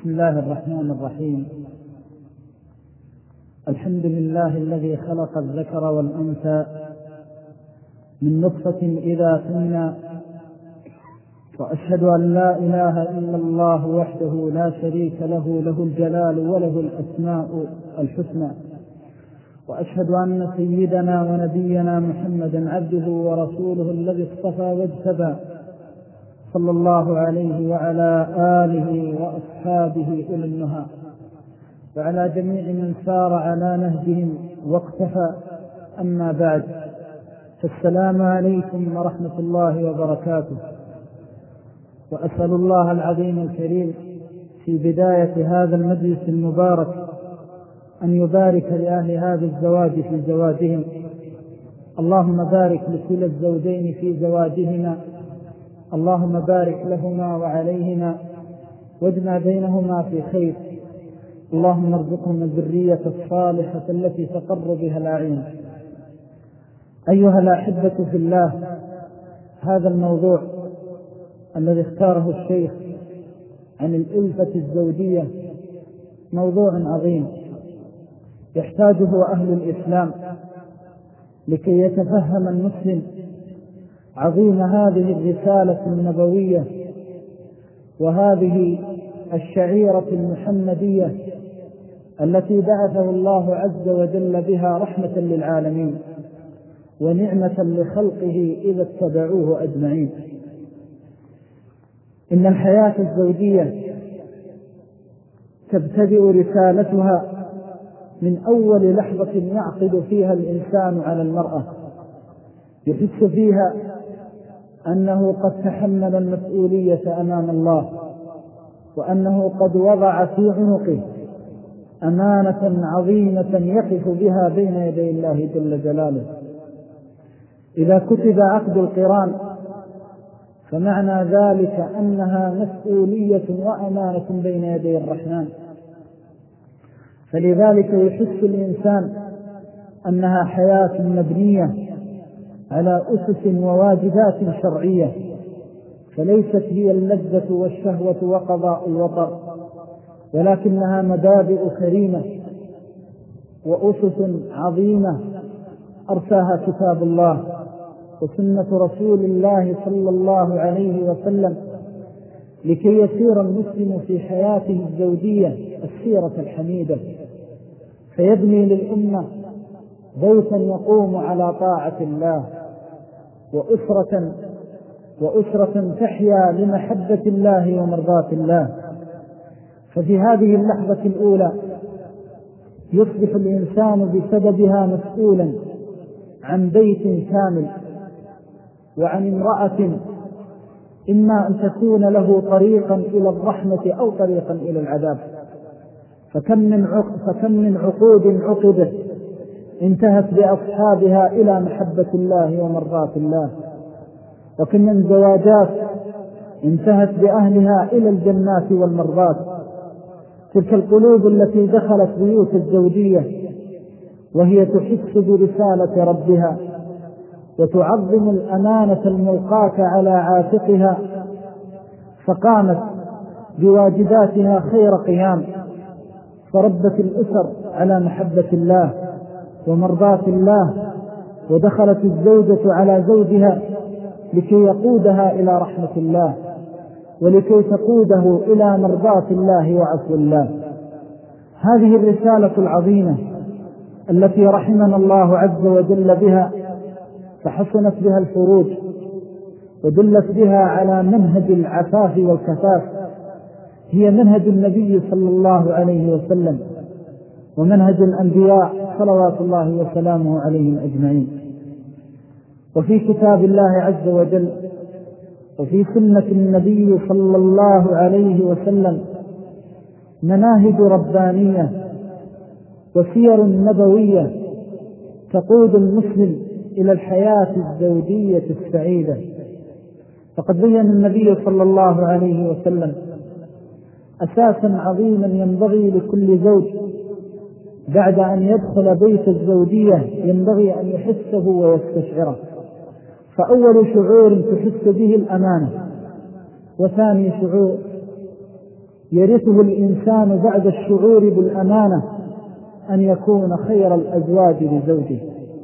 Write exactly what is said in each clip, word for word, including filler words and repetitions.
بسم الله الرحمن الرحيم. الحمد لله الذي خلق الذكر والأنثى من نطفة إذا تمنى، وأشهد أن لا إله إلا الله وحده لا شريك له، له الجلال وله الأسماء الحسنى. وأشهد أن سيدنا ونبينا محمدا عبده ورسوله الذي اصطفى واجتبى، صلى الله عليه وعلى آله وأصحابه أولي النهى، وعلى جميع من سار على نهجهم واقتفى. أما بعد، فالسلام عليكم ورحمة الله وبركاته. وأسأل الله العظيم الكريم في بداية هذا المجلس المبارك أن يبارك لأهل هذا الزواج في زواجهم. اللهم بارك لكل الزوجين في زواجهما، اللهم بارك لهما وعليهما، واجمع بينهما في خير. اللهم ارزقهم الذرية الصالحة التي تقر بها الأعين. أيها الأحبة في الله، هذا الموضوع الذي اختاره الشيخ عن الألفة الزوجية موضوع عظيم يحتاجه أهل الإسلام لكي يتفهم المسلم عظيم هذه الرسالة النبوية وهذه الشعيرة المحمدية التي بعثه الله عز وجل بها رحمة للعالمين ونعمة لخلقه إذا اتبعوه أجمعين. إن الحياة الزوجية تبتدئ رسالتها من أول لحظة يعقد فيها الإنسان على المرأة، يحس فيها أنه قد تحمل المسؤولية أمام الله، وأنه قد وضع في عنقه أمانة عظيمة يقف بها بين يدي الله جل جلاله. إذا كتب عقد القران فمعنى ذلك أنها مسؤولية وأمانة بين يدي الرحمن، فلذلك يحس الإنسان أنها حياة مبنية على أسس وواجبات شرعية، فليست هي اللذة والشهوة وقضاء الوطر، ولكنها مبادئ كريمة وأسس عظيمة أرساها كتاب الله وسنة رسول الله صلى الله عليه وسلم لكي يسير المسلم في حياته الزوجية السيرة الحميدة، فيبني للأمة بيتا يقوم على طاعة الله، وأسرة وأسرة تحيا لمحبة الله ومرضاة الله. ففي هذه اللحظة الأولى يصبح الإنسان بسببها مسؤولا عن بيت كامل وعن امرأة إما أن تكون له طريقا إلى الرحمة أو طريقا إلى العذاب. فكم من عقد فكم من عقود عقدت انتهت بأصحابها إلى محبة الله ومرضاة الله، وكم من زواجات انتهت بأهلها إلى الجنات والمرضات. تلك القلوب التي دخلت بيوت الزوجية وهي تحس برسالة ربها وتعظم الأمانة الملقاة على عاتقها، فقامت بواجباتها خير قيام، فربت الأسر على محبة الله ومرضاة الله، ودخلت الزوجة على زوجها لكي يقودها إلى رحمة الله ولكي تقوده إلى مرضاة الله وعفو الله. هذه الرسالة العظيمة التي رحمنا الله عز وجل بها، فحسنت بها الفروج ودلت بها على منهج العفاف والكفاف، هي منهج النبي صلى الله عليه وسلم ومنهج الأنبياء صلوات الله وسلامه عليهم أجمعين. وفي كتاب الله عز وجل وفي سنة النبي صلى الله عليه وسلم مناهج ربانية وسير نبوية تقود المسلم إلى الحياة الزوجية السعيدة. فقد بين النبي صلى الله عليه وسلم أساسا عظيما ينبغي لكل زوج بعد أن يدخل بيت الزوجية ينبغي أن يحسه ويستشعره. فأول شعور تحس به الأمانة، وثاني شعور يرثه الإنسان بعد الشعور بالأمانة أن يكون خير الأزواج لزوجه.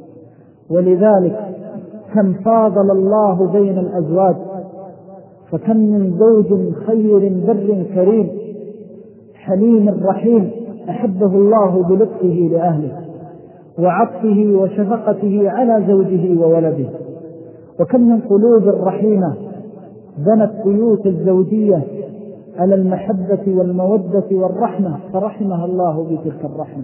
ولذلك كم فاضل الله بين الأزواج، فكم من زوج خير بر كريم حليم رحيم أحبه الله بلطفه لأهله وعطفه وشفقته على زوجه وولده. وكم من قلوب رحيمة بنت بيوت الزوجية على المحبة والمودة والرحمة فرحمها الله بتلك الرحمة.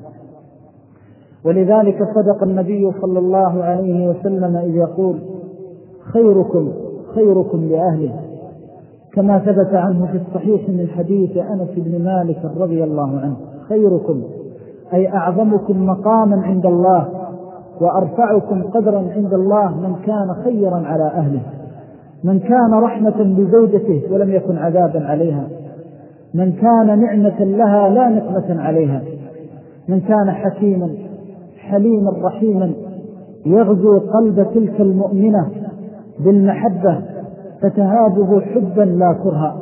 ولذلك صدق النبي صلى الله عليه وسلم إذ يقول خيركم خيركم لأهله، كما ثبت عنه في الصحيح من حديث أنس بن مالك رضي الله عنه: خيركم أي أعظمكم مقاما عند الله وأرفعكم قدرا عند الله من كان خيرا على أهله، من كان رحمة بزوجته ولم يكن عذابا عليها، من كان نعمة لها لا نقمة عليها، من كان حكيما حليما رحيما يغزو قلب تلك المؤمنة بالمحبة فتهابه حبا لا كرها،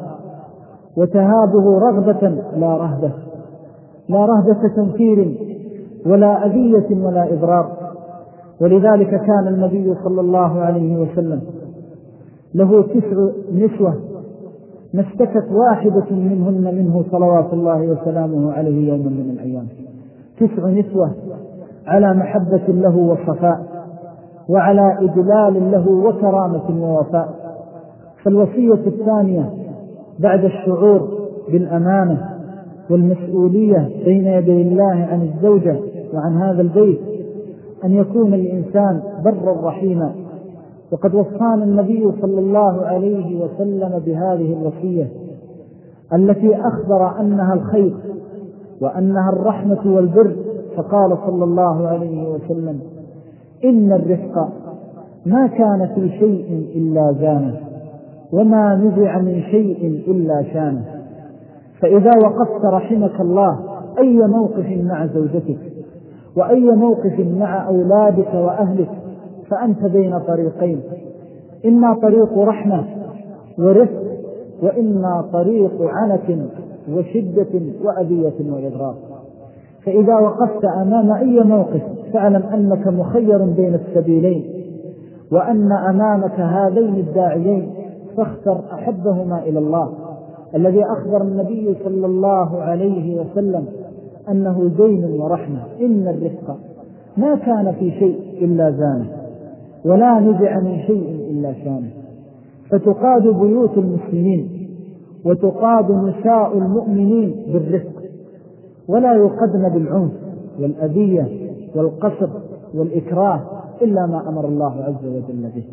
وتهابه رغبة لا رهبة، لا رهبة تنفير ولا أذية ولا إضرار. ولذلك كان النبي صلى الله عليه وسلم له تسع نسوة ما اشتكت واحدة منهن منه صلوات الله وسلامه عليه يوما من الأيام. تسع نسوة على محبة له وصفاء وعلى إجلال له وكرامة ووفاء. فالوصية الثانية بعد الشعور بالأمانة والمسؤولية بين يدي الله عن الزوجة وعن هذا البيت أن يكون الإنسان برا رحيما. وقد وصانا النبي صلى الله عليه وسلم بهذه الوصية التي أخبر أنها الخير وأنها الرحمة والبر، فقال صلى الله عليه وسلم: إن الرفق ما كان في شيء إلا زانه، وما نزع من شيء إلا شانه. فإذا وقفت رحمك الله أي موقف مع زوجتك وأي موقف مع أولادك وأهلك فأنت بين طريقين: إما طريق رحمة ورفق، وإما طريق عنة وشدة وأذية وإضرار. فإذا وقفت أمام أي موقف فاعلم أنك مخير بين السبيلين، وأن أمامك هذين الداعيين، فاختر أحبهما إلى الله الذي أخبر النبي صلى الله عليه وسلم أنه زين ورحمة. إن الرفق ما كان في شيء إلا زانه، ولا نزع من شيء إلا شانه. فتقاد بيوت المسلمين وتقاد نساء المؤمنين بالرفق، ولا يقدن بالعنف والأذية والقصر والإكراه إلا ما أمر الله عز وجل به.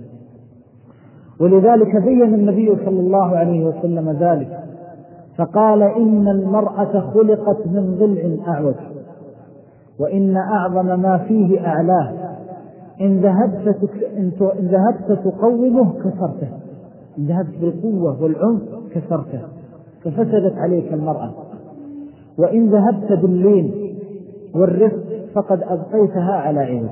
ولذلك بين النبي صلى الله عليه وسلم ذلك فقال: إن المرأة خلقت من ضلع أعوج، وإن أعظم ما فيه أعلاه، إن ذهبت إن ذهبت تقومه كسرته، إن ذهبت بالقوة والعنف كسرته ففسدت عليك المرأة، وإن ذهبت باللين والرفق فقد أبقيتها على عوج.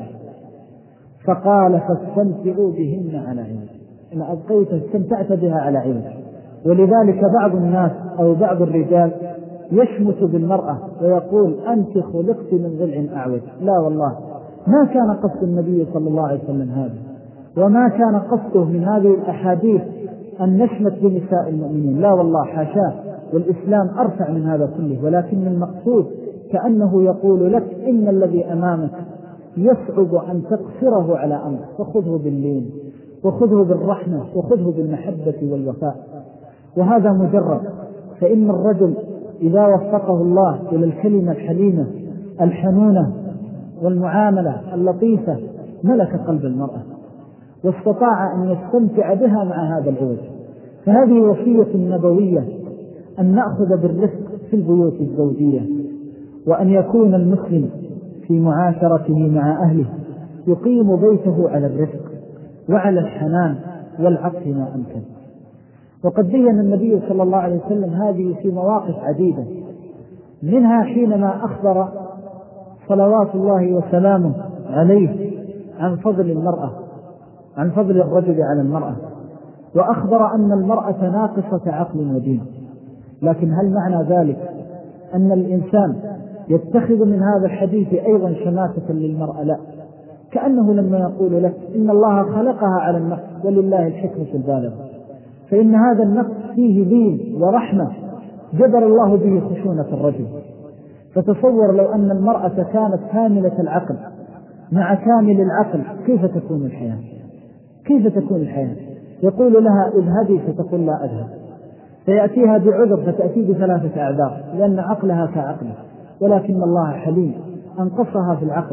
فقال: فاستمتعوا بهن على عوج، إن أبقيت استمتعت بها على عوج. ولذلك بعض الناس أو بعض الرجال يشمت بالمرأة ويقول: أنت خلقت من ضلع أعوج. لا والله، ما كان قصد النبي صلى الله عليه وسلم هذا، وما كان قصده من هذه الأحاديث أن نشمت بنساء المؤمنين، لا والله حاشاه، والإسلام أرفع من هذا كله. ولكن المقصود كأنه يقول لك: إن الذي أمامك يصعب أن تقصره على أمر، فخذه باللين وخذه بالرحمة وخذه بالمحبة والوفاء. وهذا مجرد، فإن الرجل إذا وفقه الله إلى الكلمة الحليمة الحنونة والمعاملة اللطيفة ملك قلب المرأة واستطاع أن يستمتع بها مع هذا العوج. فهذه وصية نبوية أن نأخذ بالرفق في البيوت الزوجية، وأن يكون المسلم في معاشرته مع أهله يقيم بيته على الرفق وعلى الحنان والعطف ما أمكن. وقد بين النبي صلى الله عليه وسلم هذه في مواقف عديدة، منها حينما أخبر صلوات الله وسلامه عليه عن فضل المرأة، عن فضل الرجل على المرأة، وأخبر أن المرأة ناقصة عقل ودين، لكن هل معنى ذلك أن الإنسان يتخذ من هذا الحديث أيضا شماتة للمرأة؟ لا، كأنه لما يقول لك إن الله خلقها على النقص ولله الحكمة البالغة، فإن هذا النقص فيه لين ورحمة جبر الله به خشونة الرجل. فتصور لو أن المرأة كانت كاملة العقل مع كامل العقل، كيف تكون الحياة؟ كيف تكون الحياة؟ يقول لها اذهبي فتقول لا أذهب، فيأتيها بعذر فتأتي بثلاثة أعذار لأن عقلها كعقله، ولكن الله حليم أنقصها في العقل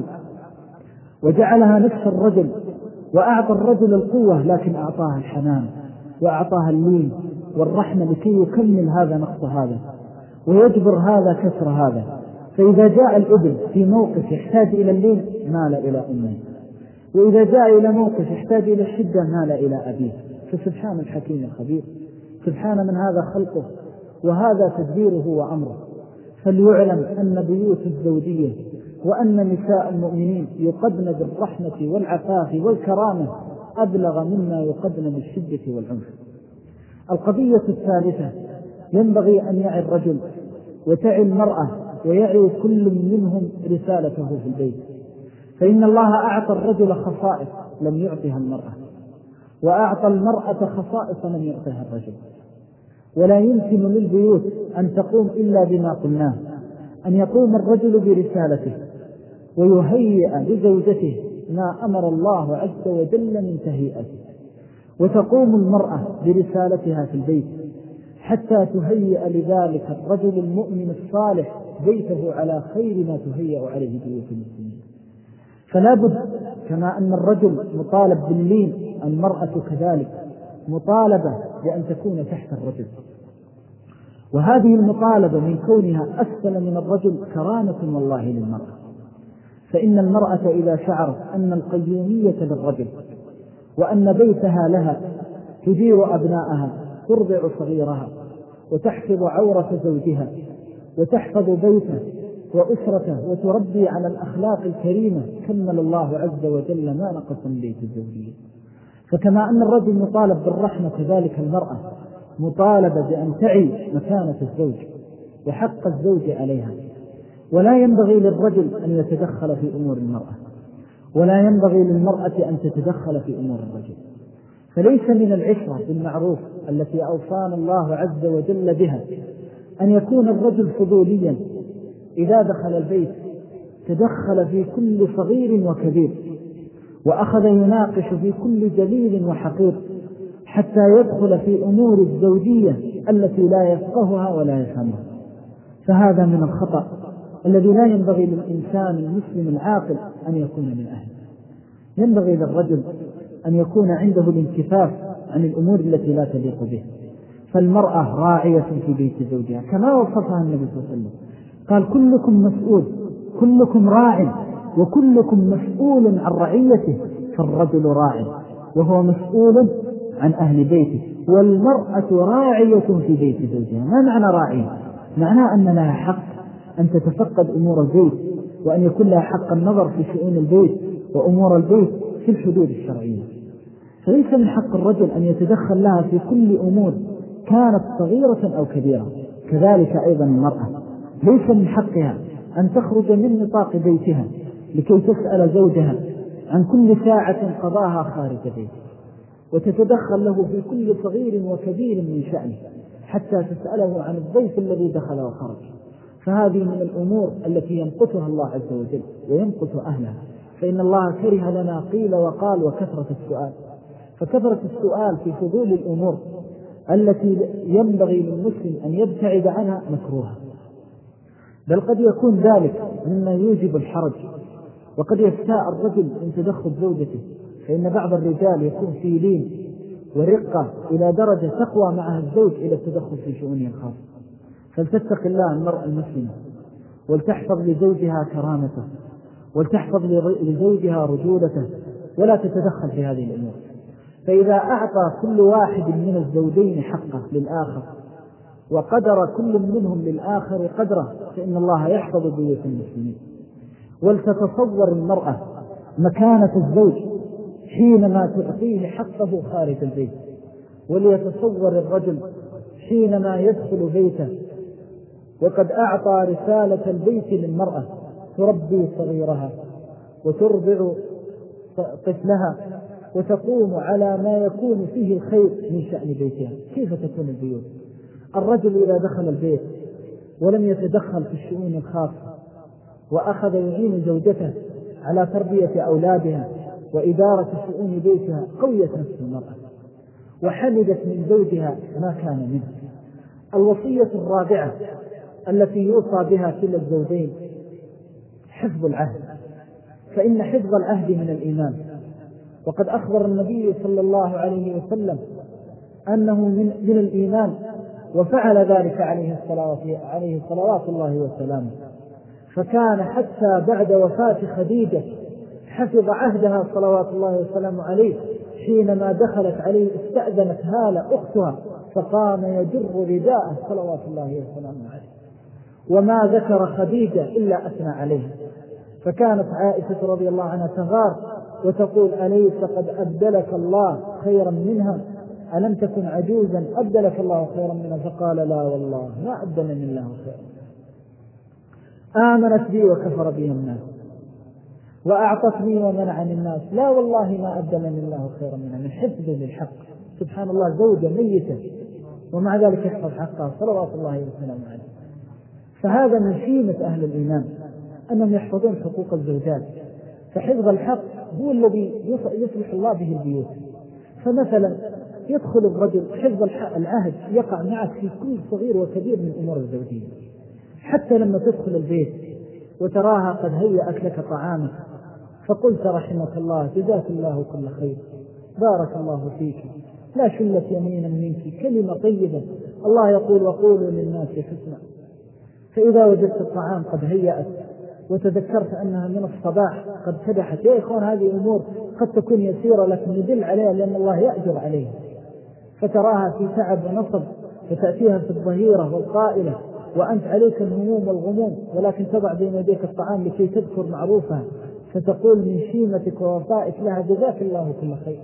وجعلها نفس الرجل، وأعطى الرجل القوة لكن أعطاها الحنان وأعطاها اللين والرحمة لكي يكمل هذا نقص هذا ويجبر هذا كسر هذا. فإذا جاء الابن في موقف يحتاج إلى اللين مال إلى أمه، وإذا جاء إلى موقف يحتاج إلى الشدة مال إلى أبيه. فسبحان الحكيم الخبير، سبحان من هذا خلقه وهذا تدبيره وأمره. فليعلم أن بيوت الزوجية وأن نساء المؤمنين يقدن بالرحمة والعفاف والكرامة أبلغ مما يقدن بالشدة والعنف. القضية الثالثة، ينبغي أن يعي الرجل وتعي المرأة ويعي كل منهم رسالته في البيت، فإن الله أعطى الرجل خصائص لم يعطها المرأة، وأعطى المرأة خصائص لم يعطها الرجل. ولا يمكن للبيوت أن تقوم إلا بما قلناه، أن يقوم الرجل برسالته ويهيئ لزوجته ما أمر الله عز وجل من تهيئته، وتقوم المرأة برسالتها في البيت حتى تهيئ لذلك الرجل المؤمن الصالح بيته على خير ما تهيئ عليه بيوت المسلمين. فلا بد كما أن الرجل مطالب باللين، المرأة كذلك مطالبة بأن تكون تحت الرجل، وهذه المطالبة من كونها أسفل من الرجل كرامة والله للمرأة. فإن المرأة إذا شعرت أن القيومية للرجل وأن بيتها لها، تدير أبنائها، ترضع صغيرها، وتحفظ عورة زوجها، وتحفظ بيته وأسرته، وتربي على الأخلاق الكريمة، كمل الله عز وجل ما نقص من بيت الزوجية. فكما أن الرجل مطالب بالرحمة كذلك المرأة مطالبة بأن تعي مكانة الزوج وحق الزوج عليها. ولا ينبغي للرجل أن يتدخل في أمور المرأة، ولا ينبغي للمرأة أن تتدخل في أمور الرجل. فليس من العشرة بالمعروف التي أوصانا الله عز وجل بها أن يكون الرجل فضوليا إذا دخل البيت تدخل في كل صغير وكبير، وأخذ يناقش في كل جليل وحقير حتى يدخل في أمور الزوجية التي لا يفقهها ولا يفهمها. فهذا من الخطأ الذي لا ينبغي للإنسان المسلم العاقل أن يكون من أهله. ينبغي للرجل أن يكون عنده الانكفاف عن الأمور التي لا تليق به. فالمرأة راعية في بيت زوجها كما وصفها النبي صلى الله عليه وسلم، قال كلكم مسؤول، كلكم راع، وكلكم مسؤول عن رعيته. فالرجل راع وهو مسؤول عن أهل بيته، والمرأة راعية في بيت زوجها. ما معنى راعية؟ معناه أن لها حق أن تتفقد أمور البيت، وأن يكون لها حق النظر في شؤون البيت وأمور البيت في الحدود الشرعية. فليس من حق الرجل أن يتدخل لها في كل أمور كانت صغيرة أو كبيرة. كذلك أيضا المرأة ليس من حقها أن تخرج من نطاق بيتها لكي تسأل زوجها عن كل ساعة قضاها خارج بيته، وتتدخل له في كل صغير وكبير من شأنه حتى تسأله عن الضيف الذي دخل وخرج. فهذه من الأمور التي يمقتها الله عز وجل ويمقت أهلها. فإن الله كره لنا قيل وقال وكثرة السؤال. فكثرة السؤال في فضول الأمور التي ينبغي للمسلم أن يبتعد عنها مكروها، بل قد يكون ذلك مما يوجب الحرج. وقد يستاء الرجل من تدخل زوجته، فإن بعض الرجال يكون في لين ورقة إلى درجة تقوى معها الزوج إلى التدخل في شؤونه الخاصة. فلتتق الله المرأة المسلمة ولتحفظ لزوجها كرامته، ولتحفظ لزوجها رجولته، ولا تتدخل في هذه الأمور. فإذا أعطى كل واحد من الزوجين حقه للآخر وقدر كل منهم للآخر قدره، فإن الله يحفظ بيوت المسلمين. ولتتصور المرأة مكانة الزوج حينما تعطيه حقه خارج البيت، وليتصور الرجل حينما يدخل بيته وقد أعطى رسالة البيت للمرأة تربي صغيرها وترضع طفلها وتقوم على ما يكون فيه الخير من شأن بيتها. كيف تكون البيوت؟ الرجل إذا دخل البيت ولم يتدخل في الشؤون الخاصة وأخذ يعين زوجته على تربية أولادها وإدارة شؤون بيتها، قويت نفس المرأة وحمدت من زوجها ما كان منه. الوصية الرابعة التي يوصى بها كلا الزوجين حفظ العهد، فإن حفظ العهد من الإيمان، وقد أخبر النبي صلى الله عليه وسلم أنه من, من الإيمان، وفعل ذلك عليه الصلاة عليه صلوات الله وسلامه، فكان حتى بعد وفاة خديجة حفظ عهدها صلوات الله وسلامه عليه، حينما دخلت عليه استأذنت هالة أختها فقام يجر رداءه صلوات الله وسلامه عليه، وما ذكر خديجة إلا أثنى عليه. فكانت عائشة رضي الله عنها تغار وتقول: أليس قد أبدلك الله خيرا منها؟ ألم تكن عجوزا أبدلك الله خيرا منها؟ فقال: لا والله ما أبدلني الله خيرا، آمنت بي وكفر بي الناس وأعطتني ومنعني الناس، لا والله ما أبدلني الله خيرا منها، من حفظه للحق. سبحان الله، زوجة ميتة ومع ذلك يحفظ حقها صلوات الله وسلامه عليه. فهذا من شيمة أهل الإيمان أنهم يحفظون حقوق الزوجات، فحفظ الحق هو الذي يصلح الله به البيوت. فمثلا يدخل الرجل حفظ العهد يقع معك في كل صغير وكبير من أمور الزوجية، حتى لما تدخل البيت وتراها قد هيأت لك طعامك فقلت: رحمك الله، جزاك الله كل خير، بارك الله فيك، لا شلت يمينا منك، كلمة طيبة. الله يقول: وقولوا للناس حسنا. فإذا وجدت الطعام قد هيأت وتذكرت أنها من الصباح قد كدحت، يا إخوان هذه أمور قد تكون يسيرة لكن ندل عليها لأن الله يأجر عليها، فتراها في تعب ونصب فتأتيها في الظهيرة والقائلة وأنت عليك الهموم والغموم، ولكن تضع بين يديك الطعام لكي تذكر معروفها، فتقول من شيمتك ووفائك لها: جزاك الله كل خير،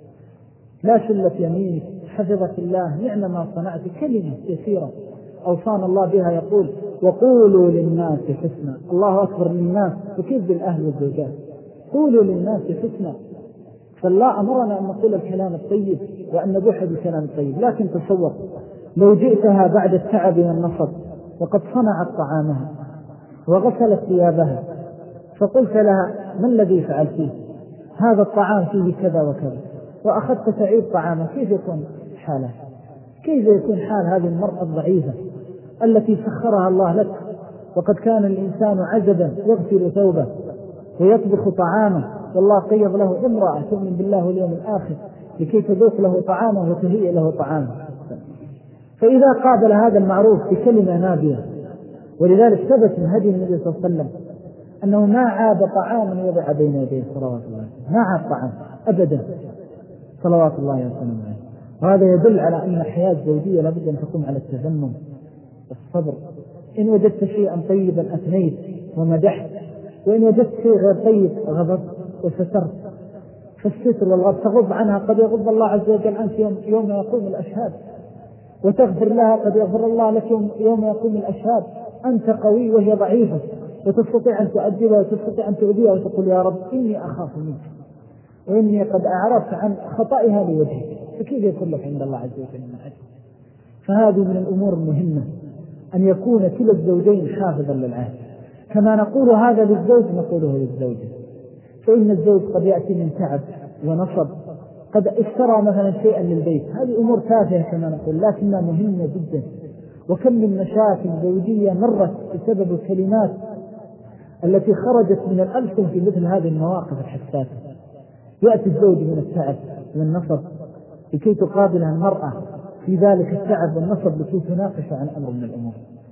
لا شلت يمينك، حفظك الله، نعم ما صنعت. كلمة يسيرة أوصانا الله بها، يقول: وقولوا للناس حسنا. الله أكبر للناس، وكيف بالأهل والزوجات؟ قولوا للناس حسنا. فالله أمرنا أن نقول الكلام الطيب وأن نبوح بالكلام الطيب. لكن تصور لو جئتها بعد التعب والنصب وقد صنعت طعامها وغسلت ثيابها فقلت لها: ما الذي فعلتيه؟ هذا الطعام فيه كذا وكذا، وأخذت تعيد طعامه، كيف يكون حالها؟ كيف يكون حال هذه المرأة الضعيفة التي سخرها الله لك؟ وقد كان الإنسان عجبا يغسل ثوبه ويطبخ طعامه، والله قيض له امرأة تؤمن بالله واليوم الآخر لكي تذوق له طعامه وتهيئ له طعامه. فإذا قابل هذا المعروف بكلمة نابية، ولذلك ثبت من هدي النبي صلى الله عليه وسلم أنه ما عاب طعاما وضع بين يديه صلوات الله، ما عاب طعام أبدا صلوات الله وسلامه عليه. وهذا يدل على أن الحياة الزوجية لابد أن تقوم على التذمم والصبر. إن وجدت شيئا طيبا أثنيت ومدحت، وإن وجدت شيء غير طيب غضبت وسترت. فالستر والغضب تغض عنها قد يغض الله عز وجل عنك يوم, يوم يقوم الأشهاد، وتغفر لها قد يغفر الله لك يوم, يوم يقوم الأشهاد. أنت قوي وهي ضعيفة، وتستطيع أن تؤدبها وتستطيع أن تؤذيها وتقول: يا رب إني أخاف منك وإني قد أعرفت عن خطئها لوجهك، فكيف يكون لك عند الله عز وجل من أجل؟ فهذه من الأمور المهمة أن يكون كلا الزوجين حافظا للعهد. كما نقول هذا للزوج نقوله للزوجة. فإن الزوج قد يأتي من تعب ونصب، قد اشترى مثلا شيئا للبيت، هذه أمور تافهة كما نقول لكنها مهمة جدا. وكم من مشاكل زوجية مرت بسبب الكلمات التي خرجت من الألسن في مثل هذه المواقف الحساسة. يأتي الزوج من التعب والنصب لكي تقابلها المرأة في ذلك التعب والنصب لكي تناقش عن أمر من الأمور،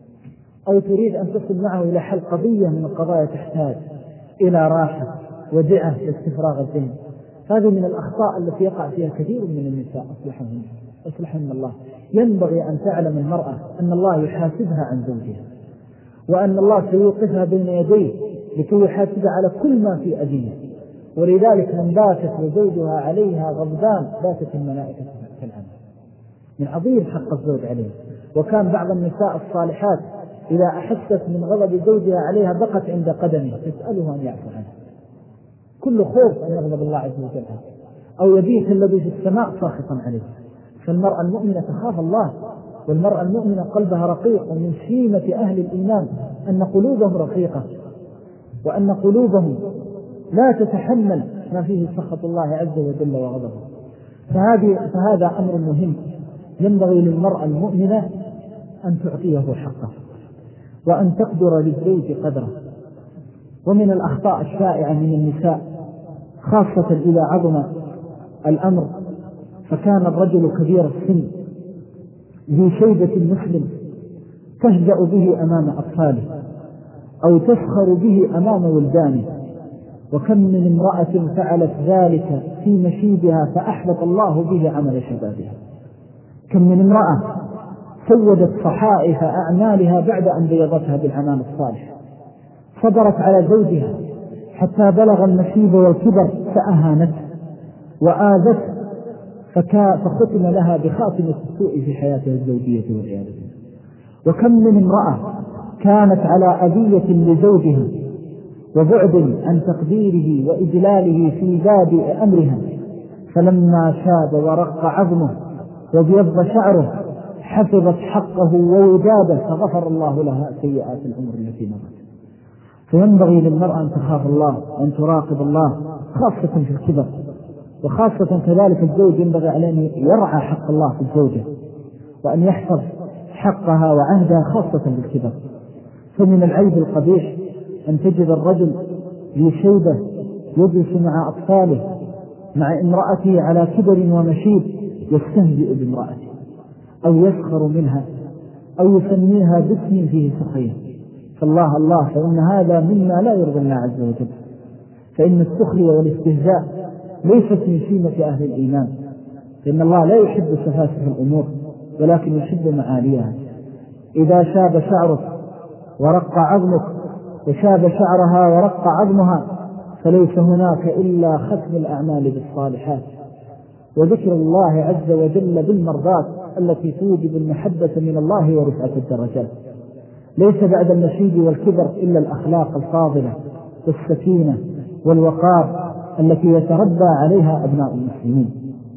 أو تريد أن تصل معه إلى حل قضية من القضايا تحتاج إلى راحة ودعة لاستفراغ الذهن. هذه من الأخطاء التي يقع فيها كثير من النساء أصلحهن أصلحهن الله. ينبغي أن تعلم المرأة أن الله يحاسبها عن زوجها، وأن الله سيوقفها بين يديه لكي يحاسبها على كل ما في أذية. ولذلك من باتت وزوجها عليها غضبان باتت الملائكة كالعنب. من عظيم حق الزوج عليه وكان بعض النساء الصالحات إذا أحست من غضب زوجها عليها بقت عند قدمه تسأله أن يعفو عنها، كل خوف أن يغضب الله عز وجل، أو يبيت الذي في السماء ساخطا عليه. فالمرأة المؤمنة تخاف الله، والمرأة المؤمنة قلبها رقيق، ومن سيمة أهل الإيمان أن قلوبهم رقيقة، وأن قلوبهم لا تتحمل ما فيه سخط الله عز وجل وغضبه. فهذه فهذا أمر مهم، ينبغي للمرأة المؤمنة أن تعطيه حقه وأن تقدر للزوج قدره. ومن الأخطاء الشائعة من النساء خاصة إذا عظم الأمر فكان الرجل كبير السن ذي شيبة مسلم تهزأ به أمام أطفاله أو تسخر به أمام ولدانه. وكم من امرأة فعلت ذلك في مشيبها فأحبط الله به عمل شبابها. كم من امرأة سودت صحائف أعمالها بعد أن بيضتها بالعمال الصالح، صبرت على زوجها حتى بلغ المشيب والكبر فأهانته وآذته فختم لها بخاتمة السوء في حياتها الزوجية والعياذ بالله. وكم من امرأة كانت على أذية لزوجها وبعد عن تقديره وإجلاله في باب أمرها، فلما شاب ورق عظمه وبيض شعره حفظت حقه ووداده فغفر الله لها سيئات العمر التي مضت. فينبغي للمرأة أن تخاف الله وأن تراقب الله خاصة في الكبر، وخاصة كذلك الزوج ينبغي عليه أن يرعى حق الله في الزوجة وأن يحفظ حقها وعهدها خاصة بالكبر. فمن العيب القبيح أن تجد الرجل ذي شيبة يجلس مع أطفاله مع امرأته على كبر ومشيب يستهزئ بامرأته أو يسخر منها أو يسميها باسم فيه سخرية. فالله الله فإن هذا مما لا يرضي الله عز وجل، فإن السخرية والاستهزاء ليست من سمة أهل الإيمان، فإن الله لا يحب سفاسف الأمور ولكن يحب معاليها. إذا شاب شعرك ورق عظمك وشاب شعرها ورق عظمها فليس هناك إلا ختم الأعمال بالصالحات وذكر الله عز وجل بالمرضات التي توجب المحبة من الله ورفعة الدرجات. ليس بعد المشيب والكبر إلا الأخلاق الفاضلة والسكينة والوقار التي يتربى عليها أبناء المسلمين.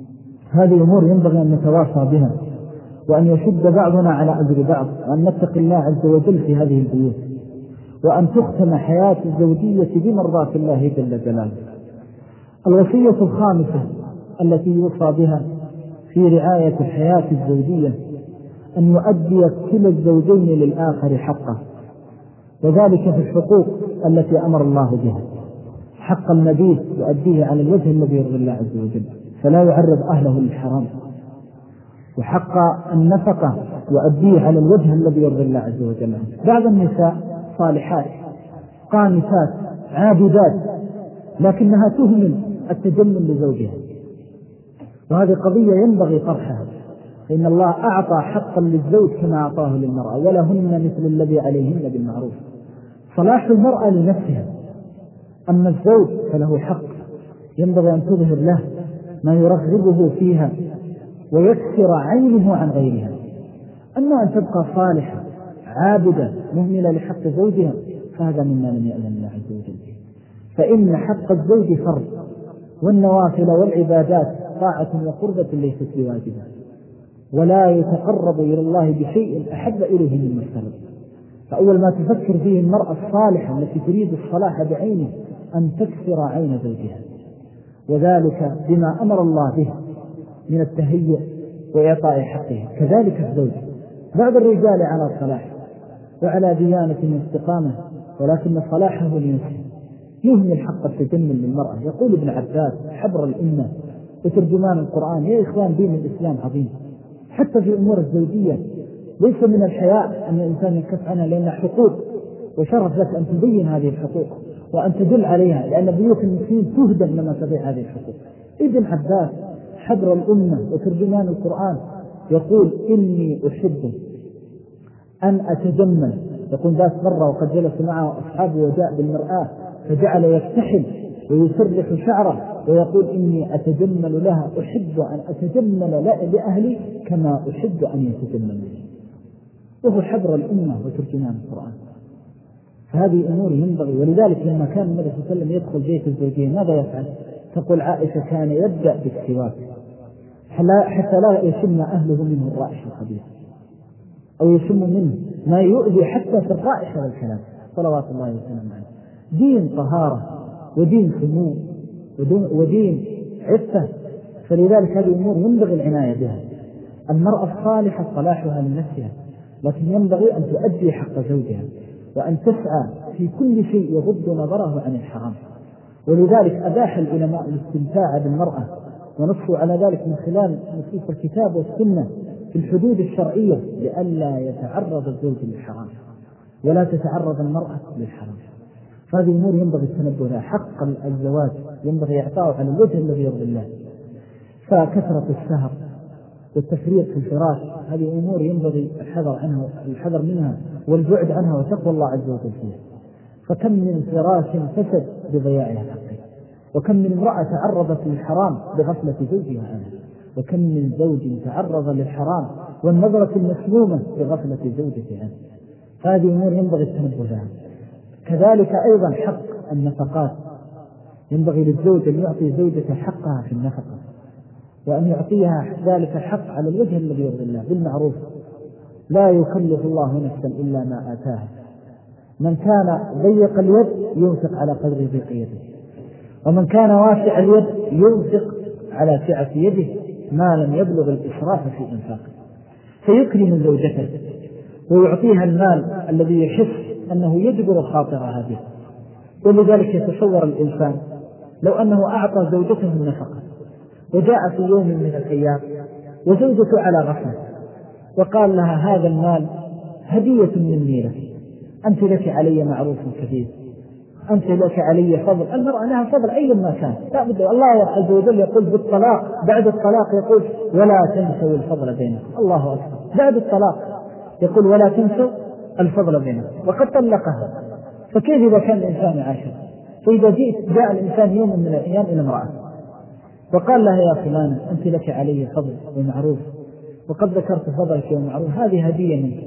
هذه أمور ينبغي أن نتواصى بها وأن يشد بعضنا على أجر بعض، وأن نتقي الله عز وجل في هذه البيوت، وأن تختم حياة الزوجية بمرضاة الله جل جلاله. الوصية الخامسة التي يوصى بها في رعاية الحياة الزوجية أن يؤدي كلا الزوجين للآخر حقه، وذلك في الحقوق التي أمر الله بها. حق المبيت يؤديه على الوجه الذي يرضي الله عز وجل فلا يعرض أهله للحرام، وحق النفقة يؤديه على الوجه الذي يرضي الله عز وجل. بعض النساء صالحات قانتات عابدات لكنها تهمل التجمل لزوجها، وهذه قضية ينبغي طرحها، فإن الله أعطى حقا للزوج كما أعطاه للمرأة ولهن مثل الذي عليهن بالمعروف. صلاح المرأة لنفسها، أما الزوج فله حق ينبغي أن تظهر له ما يرغبه فيها ويكسر عينه عن غيرها. أما أن تبقى صالحة عابدة مهملة لحق زوجها فهذا مما لم يأذن الله عز وجل، فإن حق الزوج فرض، والنوافل والعبادات طاعة وقربة ليست بواجبة، ولا يتقرب إلى الله بشيء أحب إليه من السبب. فأول ما تفكر فيه المرأة الصالحة التي تريد الصلاح بعينه أن تكسر عين زوجها، وذلك بما أمر الله به من التهيئ وإعطاء حقه. كذلك الزوج، بعض الرجال على صلاح وعلى ديانة واستقامة ولكن صلاحه لنفسه يهمل حق التجمل للمرأة. يقول ابن عباس حبر الأمة وترجمان القرآن: يا إخوان دين الإسلام عظيم، حتى في أمور الزوجية ليس من الحياء أن الإنسان ينكف عنها، لأنها حقوق وشرف لك أن تبين هذه الحقوق وأن تدل عليها، لأن بيوت المسلمين تهدم لما تبيع هذه الحقوق. ابن عباس حبر الأمة وترجمان القرآن يقول: إني أحب أن أتجمل. يقول ذات مرة وقد جلس معه أصحابه وجاء بالمرآة فجعل يكتحل ويسرح شعره ويقول: إني أتجمل لها، أحب أن أتجمل لأهلي كما أحب أن يتجمل لي. وهو حبر الأمة وترجمان القرآن. فهذه أمور ينبغي. ولذلك لما كان النبي صلى الله عليه وسلم يدخل بيت الزوجين ماذا يفعل؟ تقول عائشة كان يبدأ بالسواك حتى لا يشم أهله منه الرائحة الخبيثة أو يشم منه ما يؤذي حتى في الرائحة والكلام صلوات الله وسلامه عليه. دين طهارة ودين سمو ودين عفة. فلذلك هذه أمور ينبغي العناية بها. المرأة الصالحة صلاحها لنفسها، لكن ينبغي أن تؤدي حق زوجها وأن تسعى في كل شيء يغض نظره عن الحرام. ولذلك أباح العلماء الاستمتاع بالمرأة ونصوا على ذلك من خلال نصوص الكتاب والسنة في الحدود الشرعية لئلا يتعرض الزوج للحرام ولا تتعرض المرأة للحرام. فهذه أمور ينبغي التنبه لها. حق الزواج ينبغي إعطاؤه على الوجه الذي يرضي الله. فكثرة السهر والتفريط في الفراش هذه أمور ينبغي الحذر عنها الحذر منها والبعد عنها وتقوى الله عز وجل فيها. فكم من فراش فسد بضياع حقه، وكم من امرأة تعرضت للحرام بغفلة زوجها عنها، وكم من زوج تعرض للحرام والنظرة المسمومة بغفلة زوجته عنه. هذه أمور ينبغي التنبه لها. كذلك أيضا حق النفقات، ينبغي للزوج أن يعطي زوجته حقها في النفقة، وأن يعطيها ذلك الحق على الوجه الذي يرضي الله بالمعروف. لا يكلف الله نفسا إلا ما آتاها. من كان ضيق اليد ينفق على قدر ضيق يده، ومن كان واسع اليد ينفق على سعة يده ما لم يبلغ الإسراف في إنفاقه. فيكرم زوجته ويعطيها المال الذي يحس أنه يجبر خاطرها به. ولذلك يتصور الإنسان لو أنه أعطى زوجته النفقة وجاء في يوم من الأيام وزوجته على غفلة وقال لها هذا المال هدية مني لك، أنت لك علي معروف كبير، أنت لك علي فضل. المرأة لها فضل أي ما كان. لا بد. الله عز وجل يقول بالطلاق بعد الطلاق يقول ولا تنسوا الفضل بينكم. الله أكبر. بعد الطلاق يقول ولا تنسوا الفضل بينكم وقد طلقها. فكيف إذا كان الإنسان عاشر؟ فإذا جئت جاء الإنسان يوم من الأيام إلى امرأة وقال لها يا فلانة أنت لك علي فضل ومعروف وقد ذكرت فضلك ومعروف، هذه هدية منك.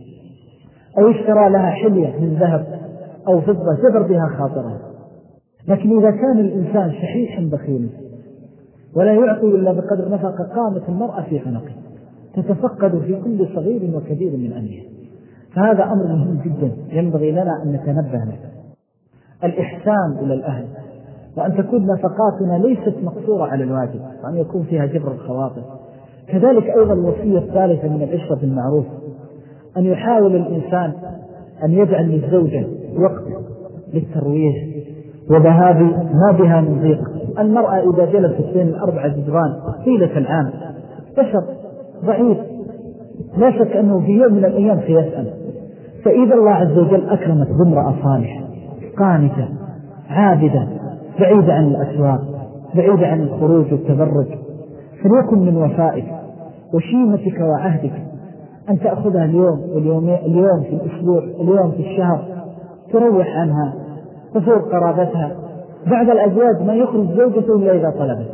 أو اشترى لها حلية من ذهب أو فضة جبر بها خاطرها. لكن إذا كان الإنسان شحيحا بخيلا ولا يعطي إلا بقدر نفقة قامت المرأة في عنقه تتفقد في كل صغير وكبير من أمرها. فهذا أمر مهم جدا ينبغي لنا أن نتنبه له. الإحسان إلى الأهل، وأن تكون نفقاتنا ليست مقصورة على الواجب، وأن يكون فيها جبر الخواطر. كذلك أيضا الوصية الثالثة من العشرة بالمعروف أن يحاول الإنسان أن يجعل للزوجة وقت للترويح وذهاب ما بها من ضيق. المرأة إذا جلست بين الأربع جدران طيلة العام بشر ضعيف لا شك أنه في يوم من الأيام سيسأل. فإذا الله عز وجل أكرمت بامرأة صالحة قانتة عابدة بعيدة عن الأسواق بعيدة عن الخروج والتبرج، فليكن من وفائك وشيمتك وعهدك أن تأخذها اليوم واليوم اليوم في الأسبوع اليوم في الشهر تروح عنها تزور قرابتها. بعض الأزواج ما يخرج زوجته إلا إذا طلبت،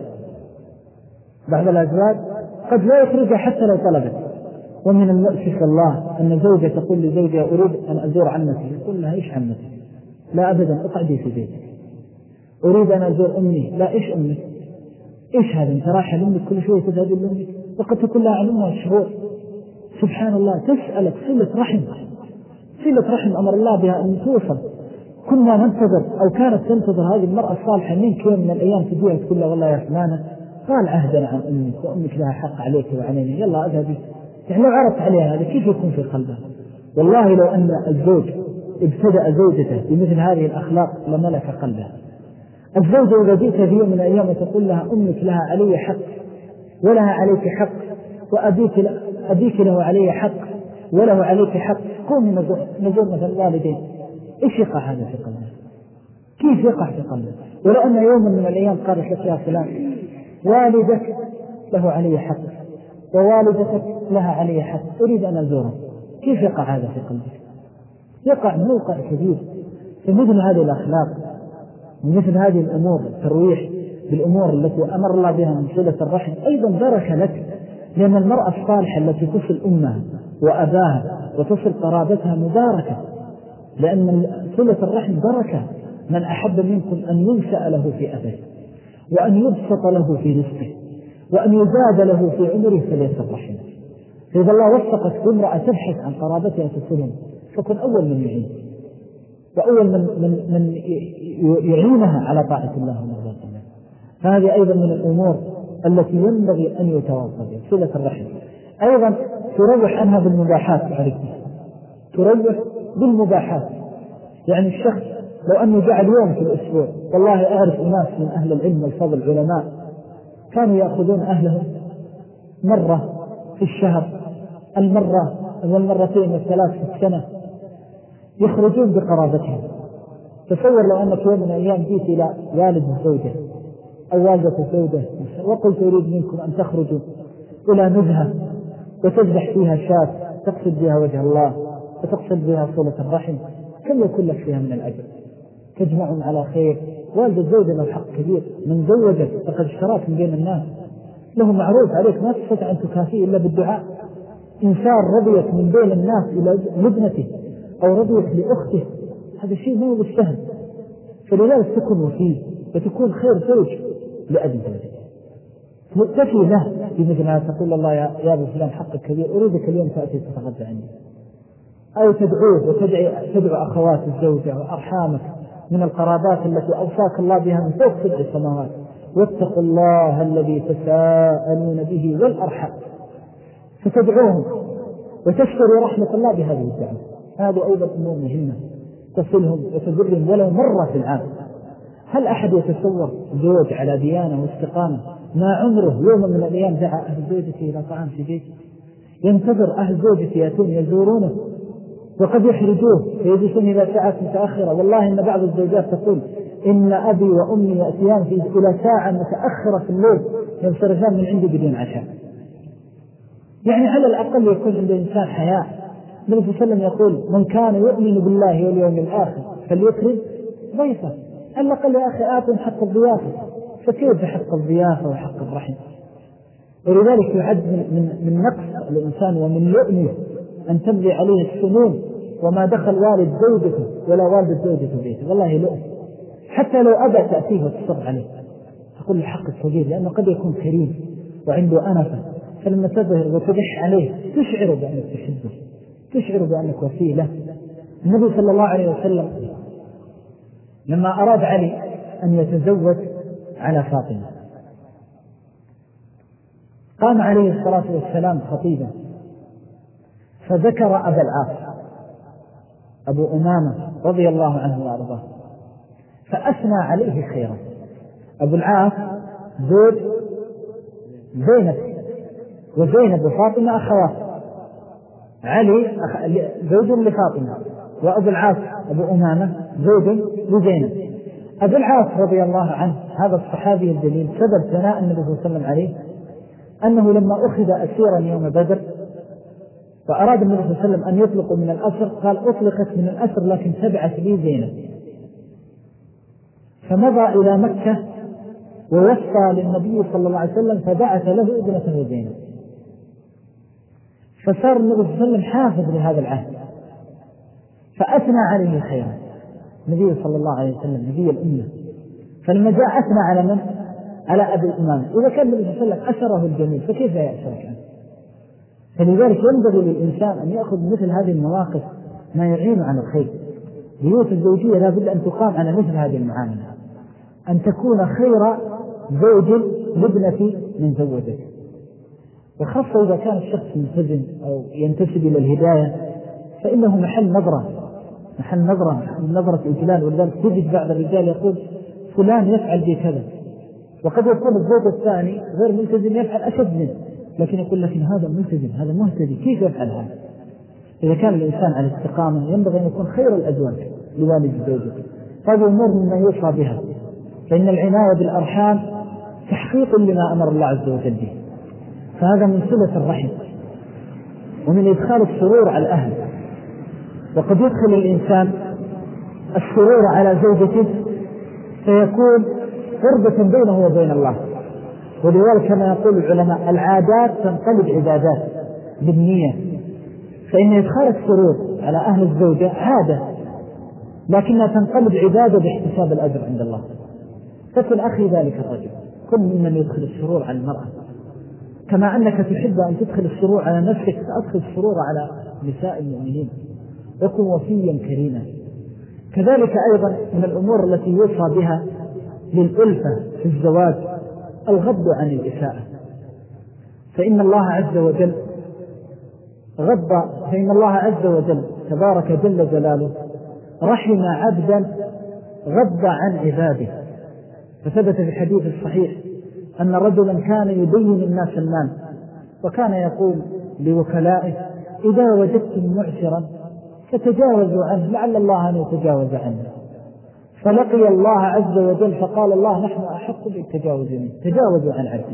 بعض الأزواج قد لا يخرجها حتى لو طلبت. ومن المؤسف الله أن زوجة تقول لزوجها أريد أن أزور عمتي، يقول لها إيش عمتي؟ لا أبدا اقعدي في بيتك. أريد أن أزور أمي، لا إيش أمي؟ إيش هذا؟ أنت رايحة لأمك كل شوية تذهبين لأمك؟ وقد تكون لها عن أمها شهور. سبحان الله. تسألك صلة رحم، صلة رحم أمر الله بها أن توصل. كنا ننتظر أو كانت تنتظر هذه المرأة الصالحة منك يوم من الأيام تجيها تقول لها والله يا فلانة قال عهدنا عن أمك وأمك لها حق عليك وعلينا، يلا أذهبي. يعني لو عرضت عليها هذا كيف يكون في قلبها؟ والله لو أن الزوج ابتدأ زوجته بمثل هذه الأخلاق لملك قلبها. الزوجة إذا جئت في يوم من الأيام وتقول لها أمك لها علي حق ولها عليك حق وأبيك أبيك له علي حق وله عليك حق، قومي نزور مثل الوالدين، إيش يقع هذا في قلبه؟ كيف يقع في قلبه؟ ولو أن يوم من الأيام قالت لك يا فلان والدك له علي حق ووالدتك لها علي حق أريد أن أزورهم، كيف يقع هذا في قلبك؟ يقع موقع كبير. فمثل هذه الأخلاق ومثل هذه الأمور الترويح بالأمور التي أمر الله بها من صلة الرحم أيضا بركة لك، لأن المرأة الصالحة التي تصل أمها وأباها وتصل قرابتها مباركة، لأن صلة الرحم بركة. من أحب منكم أن ينشأ له في أبيه وأن يبسط له في رزقه وأن يزاد له في عمره فليصل رحمه. فإذا الله وفقت امرأة تبحث عن قرابتها تصلهم فكن أول من يعين وأول من, من, من يعينها على طاعة الله ومرضاة الله. فهذه أيضا من الأمور التي ينبغي أن يتواصل بها صلة الرحم. أيضا تروح عنها بالمباحات عليكم، تروح بالمباحات. يعني الشخص لو أنه جعل يوم في الأسبوع، والله أعرف أناس من أهل العلم والفضل العلماء كانوا يأخذون أهلهم مرة في الشهر، المرة والمرتين والثلاث في السنة، يخرجون بقرابتهم. تصور لو أنك يوم من الأيام جيت إلى والد الزوجة أو والدة الزوجة وقلت أريد منكم أن تخرجوا إلى نزهة وتذبح فيها شاة تقصد بها وجه الله وتقصد بها صلة الرحم، كم يكون لك فيها من الأجر؟ تجمعهم على خير. والد الزوجة له حق كبير، من زوجك فقد اشتراك من بين الناس، له معروف عليك ما تستطيع أن تكافيه إلا بالدعاء. إنسان رضيت من بين الناس إلى لابنته أو رضيت لأخته، هذا شيء ما هو بالسهل. فلذلك تكون وفيه وتكون خير زوج لأبي زوجك، متكي له بمثل ما تقول الله يا, يا أبو فلان حقك كبير، أريدك اليوم تأتي تتغدى عندي، أو تدعوه وتدعي تدعو أخوات الزوجة وأرحامك من القرابات التي أوصاك الله بها من فوق سبع السماوات. واتقوا الله الذي تساءلون به والأرحام، فتدعوهم وتشكر رحمة الله بهذه الدعوة. هذا أيضا أمور مهمة تصلهم وتزرهم ولو مرة في العام. هل أحد يتصور زوج على ديانة واستقامة ما عمره يوم من الأيام دعا أهل زوجته إلى طعام في بيته؟ ينتظر أهل زوجته يأتون يزورونه وقد يحرجوه فيجلسون إلى ساعات متأخرة. والله إن بعض الزوجات تقول إن أبي وأمي يأتيان في إلى ساعة متأخرة في الليل ينصرفان من عندي بدون عشاء. يعني على الأقل يكون عند الإنسان حياء. النبي صلى الله عليه وسلم يقول من كان يؤمن بالله واليوم الآخر فليكرم ضيفه. على الأقل يا أخي آتهم حق الضيافة، فكيف بحق الضيافة وحق الرحم؟ ولذلك يعد من, من نقص الإنسان ومن لؤمه أن تمضي عليه السنون وما دخل والد زوجته ولا والد زوجته بيته. والله لؤم، حتى لو أبى تأتيه وتصر عليه تقول الحق الكبير، لأنه قد يكون كريم وعنده أنفة، فلما تظهر وتبح عليه تشعر بأنك تحبه، تشعر بأنك وفي له. النبي صلى الله عليه وسلم لما أراد علي أن يتزوج على فاطمة قام عليه الصلاة والسلام خطيبا فذكر أبا العاص أبو أمامة رضي الله عنه وأرضاه فأثنى عليه خيرا. أبو العاص زوج زينب، وزينب وفاطمة أخوات، علي زوج لفاطمة، وأبو العاص أبو أمامة زوج لزينب. أبو العاص رضي الله عنه هذا الصحابي الجليل سبب ثناء النبي صلى الله عليه وسلم عليه أنه لما أخذ أسيرا يوم بدر فأراد النبي صلى الله عليه وسلم أن يطلق من الأسر، قال أطلقت من الأسر لكن تبعث لي زينب. فمضى إلى مكة ووصى للنبي صلى الله عليه وسلم فبعث له ابنته زينب، فصار النبي صلى الله عليه وسلم حافظ لهذا العهد فأثنى عليه خيرا. النبي صلى الله عليه وسلم نبي الأمة، فلما جاء أثنى على من؟ على أبي الإمام. إذا كان النبي صلى الله عليه وسلم أسره الجميل فكيف يأسرك عنه؟ فلذلك ينبغي للإنسان أن يأخذ مثل هذه المواقف ما يعين على الخير. بيوت الزوجية لا بد أن تقام على مثل هذه المعاملة، أن تكون خير زوج لابنة من زوجك، وخاصة إذا كان الشخص ملتزم أو ينتسب إلى الهداية فإنه محل نظرة محل نظرة محل نظرة إجلال. ولذلك تجد بعض الرجال يقول فلان يفعل بي كذا، وقد يكون الزوج الثاني غير ملتزم يفعل أشد منه، لكن يقول لكن هذا ملتزم هذا مهتدي كيف يفعل هذا؟ إذا كان الإنسان على الاستقامة ينبغي أن يكون خير الأزواج لوالد زوجه. هذه أمور مما يوصى بها، فإن العناية بالأرحام تحقيق لما أمر الله عز وجل به، فهذا من صلة الرحم ومن إدخال السرور على الأهل. وقد يدخل الإنسان السرور على زوجته فيكون قربة بينه وبين الله. ولذلك كما يقول العلماء العادات تنقلب عبادات بالنية، فإن إدخال السرور على أهل الزوجة عادة، لكنها تنقلب عبادة باحتساب الأجر عند الله. فكن أخي ذلك الرجل، كن ممن يدخل السرور على المرأة، كما أنك تحب أن تدخل السرور على نفسك فأدخل السرور على نساء المؤمنين، وكن وفيا كريما. كذلك أيضا من الأمور التي يوصى بها للألفة في الزواج الغض عن الإساءة، فإن الله عز وجل غض فإن الله عز وجل تبارك جل جلاله رحم عبدا غض عن عباده. فثبت في الحديث الصحيح أن رجلا كان يدين الناس المال، وكان يقول لوكلائه: إذا وجدتم معسرا فتجاوزوا عنه لعل الله أن يتجاوز عنه. فلقي الله عز وجل فقال الله: نحن أحق بالتجاوز منه، تجاوزوا عن عبده.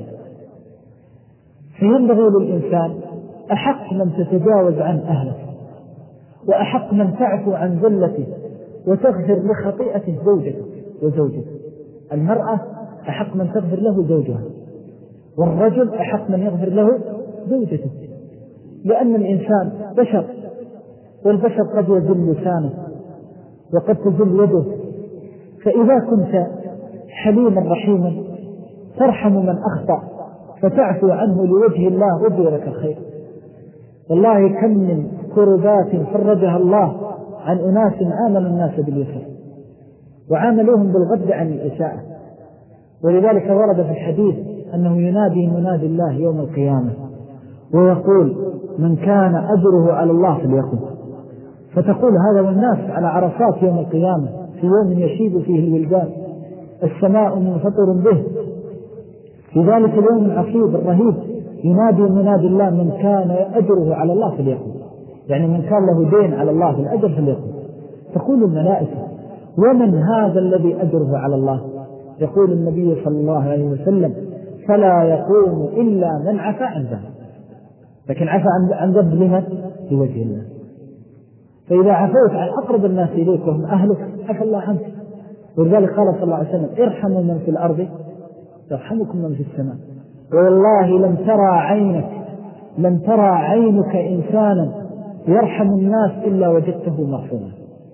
فينبغي للإنسان أحق من تتجاوز عن أهله، وأحق من تعفو عن ذلته وتغفر لخطيئته زوجته وزوجته. المرأة أحق من تغفر له زوجها، والرجل أحق من يغفر له زوجته، لأن الإنسان بشر، والبشر قد يزل لسانه وقد تزل يده. فإذا كنت حليما رحيما ترحم من أخطأ فتعفو عنه لوجه الله رضي لك الخير. والله كم من كربات فرجها الله عن أناس عاملوا الناس باليسر وعاملوهم بالغض عن الإساءة. ولذلك ورد في الحديث أنه ينادي منادي الله يوم القيامة ويقول: من كان أجره على الله فليقل. فتقول هذا والناس على عرصات يوم القيامة في يوم يشيب فيه الولدان، السماء منفطر به، في ذلك اليوم العصيب الرهيب ينادي منادي الله: من كان أجره على الله فليقل، يعني من كان له دين على الله في الأجر فليقل. تقول الملائكة: ومن هذا الذي أجره على الله؟ يقول النبي صلى الله عليه وسلم: فلا يقوم إلا من عفى عن ذنب. لكن عفى عن ذنب لمن؟ لوجه الله. فإذا عفوت عن أقرب الناس إليك وهم أهلك عفى الله عنك. ولذلك قال صلى الله عليه وسلم: ارحموا من في الأرض يرحمكم من في السماء. والله لم ترى عينك لم ترى عينك إنسانا يرحم الناس إلا وجدته مرحوما.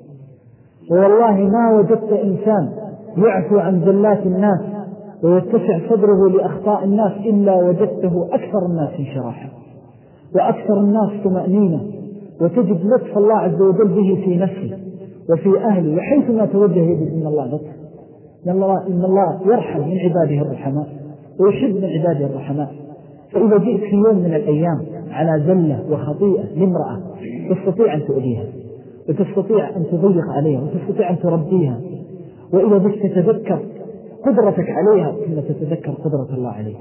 والله ما وجدت إنسان يعفو عن ذلات الناس ويتسع صدره لأخطاء الناس إلا وجدته أكثر الناس انشراحا وأكثر الناس طمأنينة، وتجد لطف الله عز وجل به في نفسه وفي أهله، وحيثما توجه يجد من الله لطف. إن الله يرحم من عباده الرحماء ويحب من عباده الرحماء. فإذا جئت في يوم من الأيام على زلة وخطيئة لامرأة تستطيع أن تؤذيها وتستطيع أن تضيق عليها وتستطيع أن تربيها، وإذا بك تتذكر قدرتك عليها ثم تتذكر قدرة الله عليك،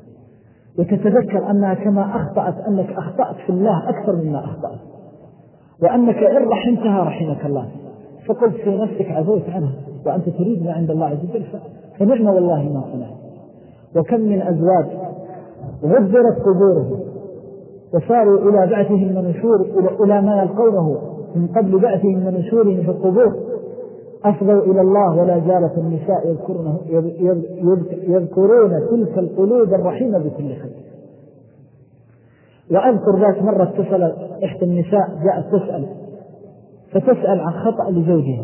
وتتذكر أنها كما أخطأت أنك أخطأت في الله أكثر مما أخطأت، وأنك إن رحمتها رحمك الله. فقلت في نفسك عفوت عنها وأنت تريد ما عند الله عز وجل، فنعم والله ما صنعت. وكم من أزواج غدرت قبورهم وصاروا إلى بعثهم ونشور إلى ما يلقونه من قبل بعثهم ونشورهم في القبور، أفضوا إلى الله ولا زالت النساء يذكرون, يذكرون تلك القلوب الرحيمة بكل خير. وأذكر ذات مرة اتصل إحدى النساء جاءت تسأل فتسأل عن خطأ لزوجها،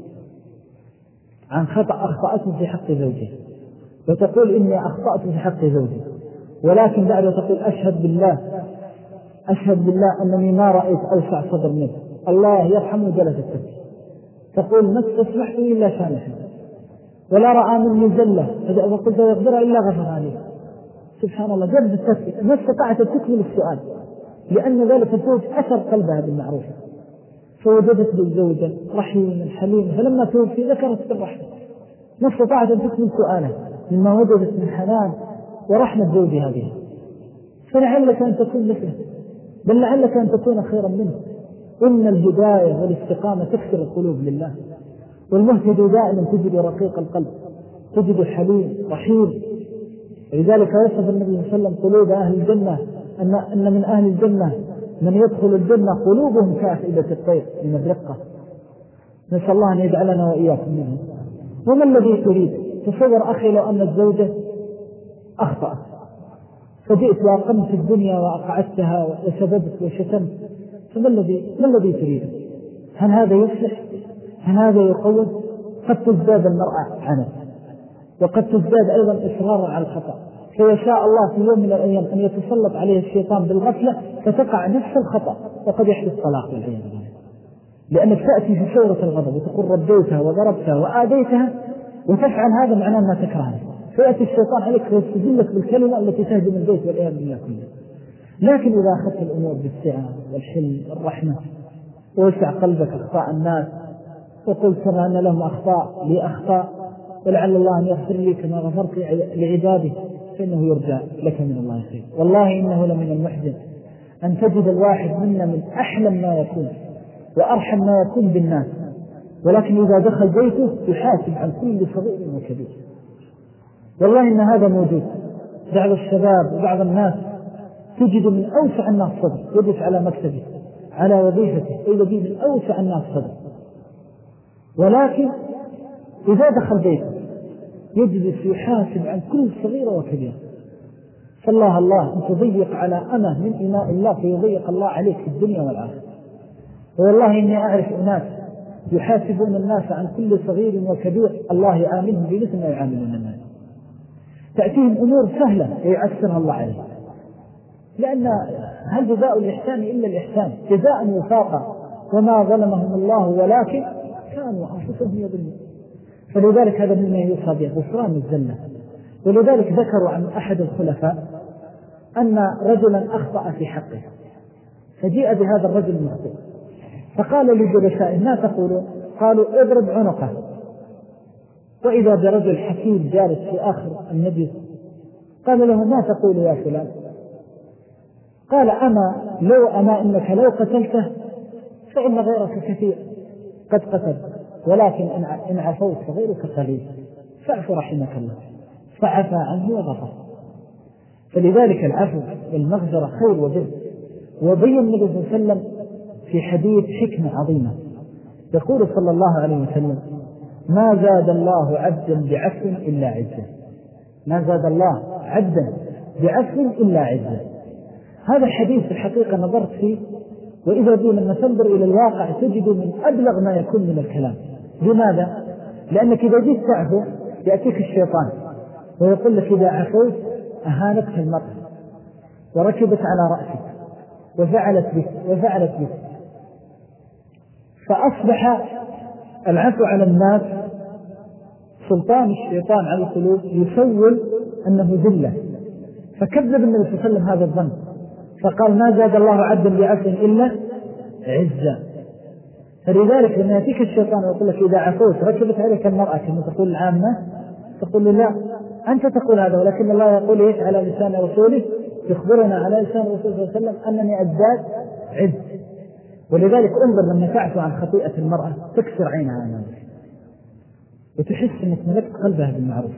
عن خطأ أخطأته في حق زوجها، وتقول إني أخطأت في حق زوجي، ولكن بعد تقول أشهد بالله أشهد بالله أنني ما رأيت أوسع صدر منه، الله يرحمه جلست تبكي. تقول ما تسمحت إلا سامحني ولا رأى مني زلة وقلت يغفر إلا غفر عليه. سبحان الله، جلست تبكي ما استطاعت تكمل السؤال لأن ذلك الزوج أثر قلبها بالمعروف، فوجدت بالزوجة رحيم حليم، فلما توفي ذكرت بالرحمة ما استطاعت أن تكمل سؤاله مما وجدت من حنان ورحمة زوجها بها. فلعلك أن تكون مثله، بل لعلك أن تكون خيرا منه. إن الهداية والاستقامة تكسر القلوب لله، والمهتدي دائما تجد رقيق القلب، تجد حليم رحيم. لذلك وصف النبي صلى الله عليه وسلم قلوب أهل الجنة أن, أن من أهل الجنة من يدخل الجنة قلوبهم كأفئدة الطير من الرقة. نسأل الله أن يجعلنا وإياكم منه. وما الذي تريد؟ تصور أخي لو أن الزوجة أخطأت فجئت وأقمت الدنيا وأقعدتها وسببت وشتمت، فما الذي ما الذي تريده؟ هل هذا يصلح؟ هل هذا يقوم؟ قد تزداد المرأة عنه، وقد تزداد أيضا إصرارا على الخطأ، فيشاء الله في يوم من الأيام أن يتسلط عليه الشيطان بالغفلة فتقع نفس الخطأ وقد يحدث طلاق والعياذ بالله، لأنك تأتي في شورة الغضب وتقول رديتها وضربتها وآذيتها وتفعل هذا معناه ما تكرهه، فيأتي الشيطان عليك ويستجلك بالكلمة التي تهدم البيت والعياذ بالله كله. لكن إذا أخذت الأمور بالسعة والحلم والرحمة ووسع قلبك أخطاء الناس وقلت كما أن لهم أخطاء لي أخطاء ولعل الله أن يغفر لي كما غفرت لعباده، فإنه يرجى لك من الله خير. والله إنه لمن المحزن أن تجد الواحد منا من أحلم ما يكون وأرحم ما يكون بالناس، ولكن إذا دخل بيته يحاسب عن كل صغير وكبير. والله إن هذا موجود. بعض الشباب وبعض الناس تجد من أوسع الناس صدر، يجلس على مكتبه على وظيفته يجد من أوسع الناس صدر، ولكن إذا دخل بيته يجلس يحاسب عن كل صغيرة وكبيرة. فالله الله أن تضيق على أمه من إماء الله فيضيق الله عليك في الدنيا والآخرة. والله إني أعرف أناس يحاسبون الناس عن كل صغير وكبير الله يعاملهم بمثل ما يعاملون الناس، تأتيهم أمور سهلة ويعسرها الله عليه، لأن هل جزاء الإحسان إلا الإحسان، جزاء وفاقا، وما ظلمهم الله ولكن كانوا أنفسهم يظلمون. فلذلك هذا مما يوصى به غفران الذلة. ولذلك ذكروا عن أحد الخلفاء أن رجلا أخطأ في حقه، فجيء بهذا الرجل المخطئ فقال لجلسائه ما تقولون؟ قالوا اضرب عنقه. وإذا برجل حكيم جالس في آخر المجلس قال له ما تقول يا فلان؟ قال أما لو أما إنك لو قتلته فإن غيرك كثير قد قتل، ولكن إن عفوت فغيرك قليل فاعف رحمك الله، فعفى عنه وغفر. فلذلك العفو والمغفرة خير وبر. وبين النبي صلى الله عليه وسلم في حديث حكمة عظيمة، يقول صلى الله عليه وسلم ما زاد الله عبدا بعفو إلا عزا، ما زاد الله عبدا بعفو إلا عزا. هذا الحديث في الحقيقة نظرت فيه وإذا بي لما تنظر إلى الواقع تجد من أبلغ ما يكون من الكلام. لماذا؟ لأنك إذا جيت تعفو يأتيك الشيطان ويقول لك إذا عفوت أهانتك المرأة وركبت على رأسك وفعلت بك وفعلت بك، فأصبح العفو على الناس سلطان الشيطان على القلوب يسول أنه ذلة. فكذب النبي صلى الله عليه وسلم هذا الظن فقال ما زاد الله عبدا بعفو إلا عزا. فلذلك لما يأتيك الشيطان ويقول لك إذا عفوت ركبت عليك المرأة كما تقول العامة، تقول لا أنت تقول هذا، ولكن الله يقول إيش على لسان رسوله؟ يخبرنا على لسان رسوله صلى الله عليه وسلم أنني أزداد عز. ولذلك انظر لما تعفو عن خطيئة المرأة تكسر عينها أمامك وتحس أنك ملكت قلبها بالمعروف.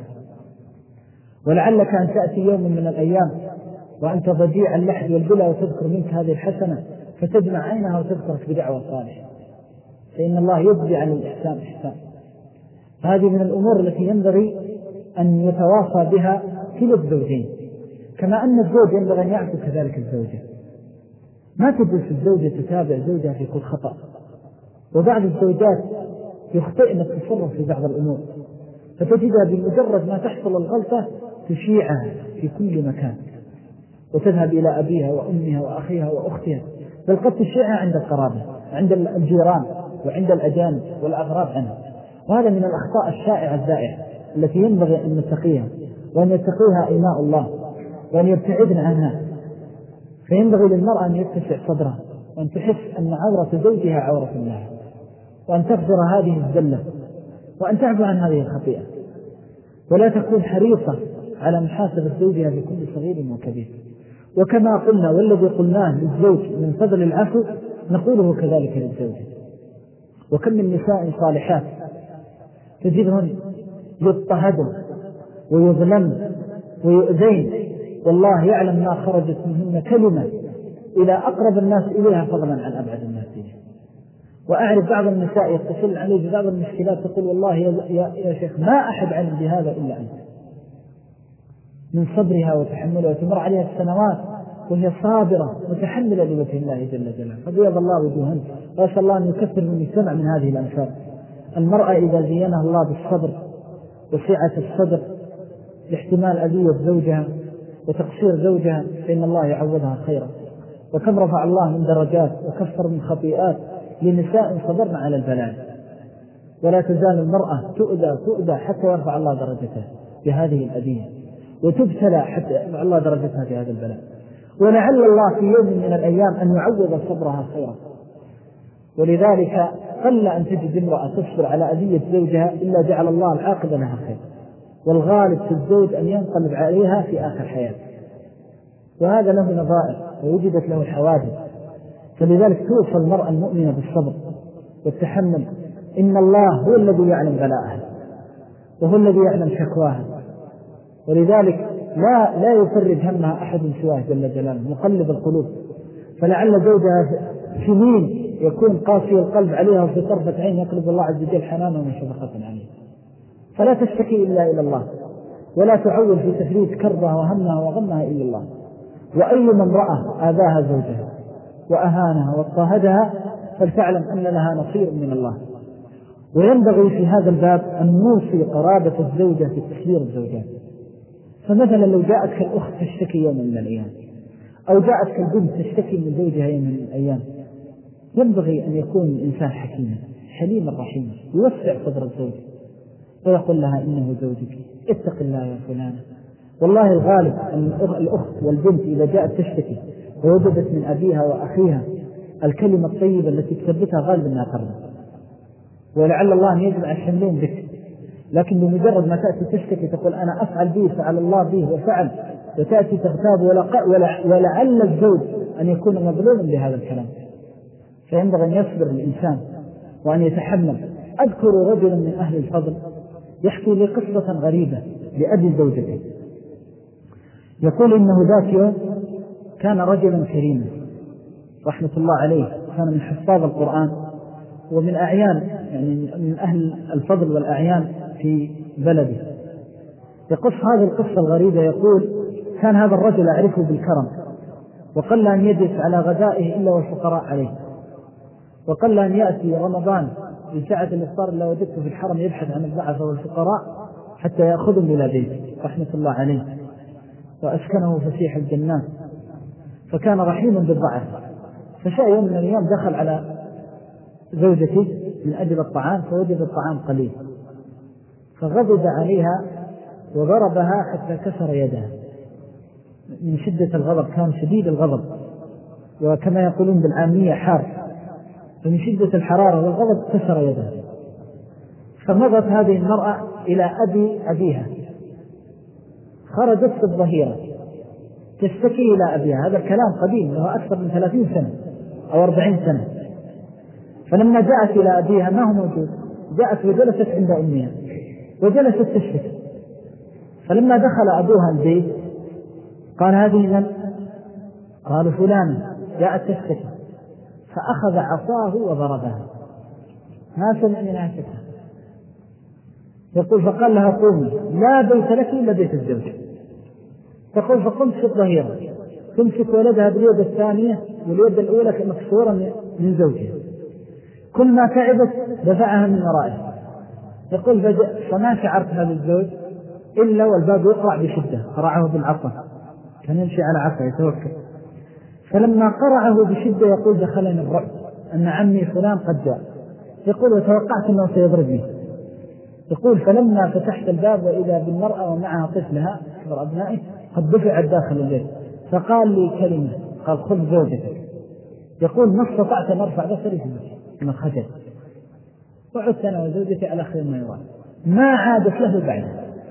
ولعلك أن تأتي يوم من الأيام وأنت ضجيع اللحد والبلى وتذكر منك هذه الحسنة فتجمع عينها وتذكرك بدعوة صالحة، فإن الله يجزي عن الإحسان إحسان. هذه من الأمور التي ينبغي أن يتواصى بها كلا الزوجين، كما أن الزوج ينبغي أن يعفو كذلك الزوجة. ما تجلس الزوجة تتابع زوجها في كل خطأ، وبعض الزوجات يخطئن التصرف في بعض الأمور فتجدها بمجرد ما تحصل الغلطة تشيعها في كل مكان وتذهب إلى أبيها وأمها وأخيها وأختها، بل قد تشيعها عند القرابة عند الجيران وعند الأجانب والأغراب عنها. وهذا من الأخطاء الشائعة الزائعة التي ينبغي أن نتقيها وأن يتقيها إماء الله وأن يبتعدن عنها. فينبغي للمرأة أن يتسع صدرها وأن تحس أن عورة زوجها عورة الله، وأن تغفر هذه الزلة وأن تعفو عن هذه الخطيئة، ولا تكون حريصة على محاسبة زوجها بكل صغير وكبير. وكما قلنا والذي قلناه للزوج من فضل العفو نقوله كذلك للزوجة. وكم من نساء صالحات تجدهن يضطهدن ويظلمن ويؤذين والله يعلم ما خرجت منهن كلمة إلى أقرب الناس إليها فضلا عن أبعد الناس إليها. وأعرف بعض النساء يتصل عليه ببعض المشكلات تقول والله يا, يا, يا شيخ ما أحد علم بهذا إلا أنت، من صبرها وتحملها وتمر عليها السنوات وهي صابرة متحملة لوجه الله جل جلاله فبيض الله وجوهن. وأسأل الله أن يكثر من سمع من هذه الأمثال. المرأة إذا زينها الله بالصبر وسعة الصدر لاحتمال أذية زوجها وتقصير زوجها فإن الله يعوضها خيرا. وكم رفع الله من درجات وكفر من خطيئات لنساء صبرن على البلاء. ولا تزال المرأة تؤذى تؤذى حتى يرفع الله درجتها بهذه الأذية وتبتلى حتى يرفع الله درجتها بهذا البلاء. ولعل الله في يوم من الأيام أن يعوض صبرها خيرا. ولذلك قل أن تجد امرأة تصبر على أذية زوجها إلا جعل الله العاقبة لها خير. والغالب في الزوج أن ينقلب عليها في آخر حياته. وهذا له نظائر ووجدت له حوادث. فلذلك توصى المرأة المؤمنة بالصبر والتحمل. إن الله هو الذي يعلم بلاءها وهو الذي يعلم شكواها. ولذلك لا لا يفرج همها أحد سواه جل جلاله مقلب القلوب. فلعل زوجها سنين يكون قاسي القلب عليها وفي طرفة عين يقلب الله عز وجل حنانا وشفقة عليه. فلا تشتكي إلا إلى الله ولا تعول في تفريج كربها وهمها وغمها إلا الله. وأيما امرأة آذاها زوجها وأهانها واضطهدها فلتعلم أن لها نصير من الله. وينبغي في هذا الباب أن نوصي قرابة الزوجة في تخيير الزوجات. فمثلا لو جاءتك الأخت تشتكي يوم من الأيام أو جاءتك البنت تشتكي من زوجها يوم من الأيام ينبغي أن يكون الإنسان حكيما حليما رحيما يوسع صدر الزوج ويقول لها إنه زوجك اتق الله يا فلانة. والله الغالب أن الأخت والبنت إذا جاءت تشتكي ووجدت من أبيها وأخيها الكلمة الطيبة التي تثبتها غالب أنها ترضى. ولعل الله أن يجمع الشملين بك. لكن بمجرد ما تأتي تشتكي تقول أنا أفعل به فعل الله به وفعل وتأتي تغتاب ولعل الزوج أن يكون مظلوما بهذا الكلام. فينبغي أن يصبر الإنسان وأن يتحمل. أذكر رجلا من أهل الفضل يحكي لي قصة غريبة لأبي زوجته. يقول إنه ذات يوم كان رجلا كريما رحمة الله عليه كان من حفاظ القرآن ومن أعيان يعني من أهل الفضل والأعيان في بلده. يقص هذه القصة الغريبة يقول كان هذا الرجل أعرفه بالكرم وقل أن يجلس على غدائه إلا والفقراء عليه وقل أن يأتي رمضان في ساعة الإفطار إلا وجدته في الحرم يبحث عن الضعفاء والفقراء حتى يأخذهم إلى بيته رحمة الله عليه. وأسكنه فسيح الجنات فكان رحيما بالضعف. فشاء يوم من الأيام دخل على زوجته من أجل الطعام فوجد الطعام قليل فغضب عليها وضربها حتى كسر يدها من شدة الغضب. كان شديد الغضب وكما يقولون بالعامية حار. فمن شدة الحرارة والغضب كسر يدها. فمضت هذه المرأة إلى أبي أبيها خرجت في الظهيرة تشتكي إلى أبيها. هذا الكلام قديم له أكثر من ثلاثين سنة أو أربعين سنة. فلما جاءت إلى أبيها ما هو موجود جاءت وجلست عند أمها وجلست تشتكي. فلما دخل أبوها البيت قال هذه من؟ قالوا فلانة جاءت تشتكي. فأخذ عصاه وضربها ما سمع منها شكا. يقول فقال لها قومي لا بيت لك إلا بيت الزوج. تقول فقمت في الظهيرة تمسك ولدها باليد الثانية واليد الأولى مكسورة من زوجها. كل ما تعبت دفعها من ورائه. يقول فما شعرت هذا الزوج إلا والباب يقرع بشدة. قرعه بالعصا كان يمشي على عصا يتوكل. فلما قرعه بشدة يقول دخلني الرعب أن عمي فلان قد جاء. يقول وتوقعت أنه سيضربني. يقول فلما فتحت الباب وإذا بالمرأة ومعها طفلها أكبر أبنائه قد دفعت داخل البيت فقال لي كلمة قال خذ زوجتك. يقول ما استطعت أن أرفع بصري من الخجل وعدت أنا وزوجتي على خير ما يرام. ما عادت له بعد.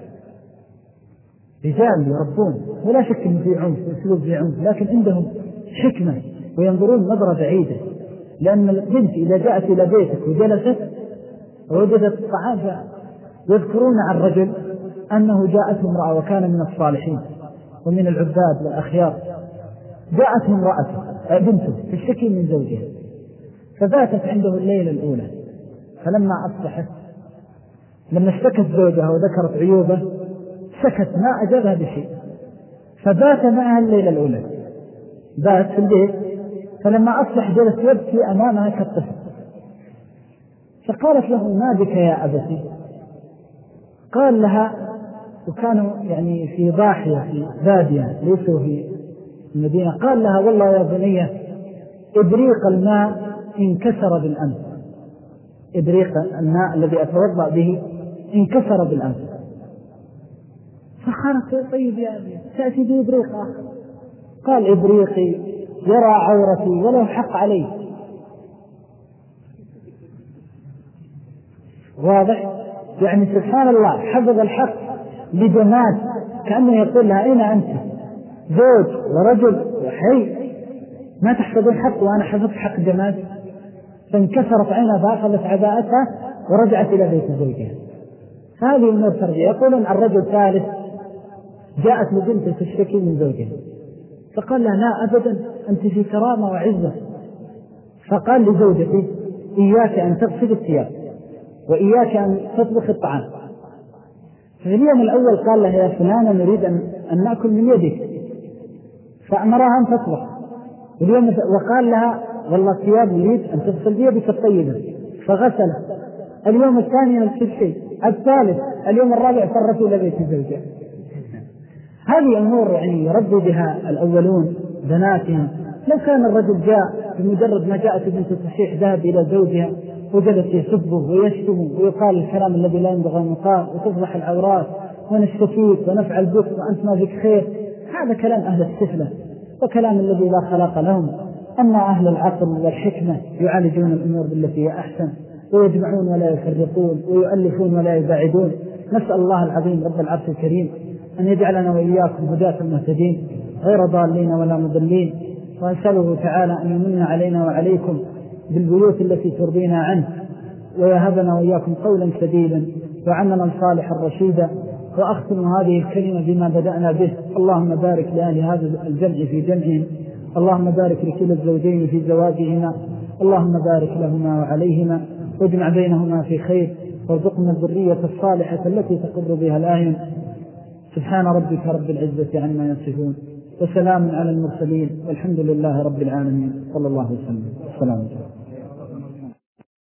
رجال يربون ولا شك أن في عنف وأسلوب في عنف لكن عندهم حكمة وينظرون نظرة بعيدة. لأن البنت إذا جاءت إلى بيتك وجلست ووجدت الطعام يذكرون عن رجل أنه جاءته امرأة وكان من الصالحين ومن العباد والأخيار. جاءته امرأة بنته تشتكي من زوجها فباتت عنده الليلة الأولى. فلما أصبحت لما اشتكت زوجها وذكرت عيوبه سكت ما أجابها بشيء فبات معها الليلة الأولى. بات في البيت، فلما أصبح جلس يبكي أمامها كالطفل، فقالت له ما بك يا أبتي؟ قال لها، وكانوا يعني في ضاحية في بادية ليسوا في المدينة، قال لها والله يا بنية إبريق الماء انكسر بالأمس، إبريق الماء الذي أتوضأ به انكسر بالأمس. فقالت طيب يا أبي تأتي بإبريق آخر؟ قال إبريقي يرى عورتي وله حق عليه. واضح؟ يعني سبحان الله حفظ الحق لجماد، كأنه يقول لها أين أنت زوج ورجل وحي ما تحفظون حق وأنا حفظت حق جماد؟ فانكسرت عينها فأخذت عباءتها ورجعت إلى بيت زوجها. هذه من التربية. يقولون الرجل ثالث جاءت لبنته تشتكي من زوجها، فقال لها لا أبدا أنت في كرامة وعزة. فقال لزوجته إياك أن تغسل الثياب وإياك أن تطبخ الطعام. في اليوم الأول قال لها يا فلانة نريد أن نأكل من يدك، فأمرها أن تطبخ. اليوم وقال لها والله الثياب نريد أن تغسل بيدك الطيبة، فغسل. اليوم الثاني نفس الشيء، الثالث، اليوم الرابع فرت إلى بيت زوجها. هذه أمور يعني يربي بها الأولون بناتهم. لو كان الرجل جاء بمجرد ما جاءت بنت الصحيح ذهب إلى زوجها وجلس يسبه ويشتمه ويقال الكلام الذي لا ينبغي أن يقال وتفضح العورات ونشتكيك ونفعل بك وأنت ما فيك خير، هذا كلام أهل السفلة وكلام الذي لا خلاق لهم. أما أهل العقل والحكمة يعالجون الأمور بالتي هي أحسن، ويجمعون ولا يفرقون، ويؤلفون ولا يباعدون. نسأل الله العظيم رب العرش الكريم أن يجعلنا وإياكم هداة المهتدين غير ضالين ولا مضلين، وأسأله تعالى أن يمن علينا وعليكم بالبيوت التي ترضينا عنه، ويهبنا وإياكم قولا سديدا وعملا صالحا رشيدا. وأختم هذه الكلمة بما بدأنا به: اللهم بارك لأهل هذا الجمع في جمعهم، اللهم بارك لكل الزوجين في زواجهما، اللهم بارك لهما وعليهما واجمع بينهما في خير، وارزقنا الذرية الصالحة التي تقر بها الأعين. سبحان ربك رب العزة عما يصفون، وسلام على المرسلين، والحمد لله رب العالمين. صلى الله وسلم. السلام عليكم.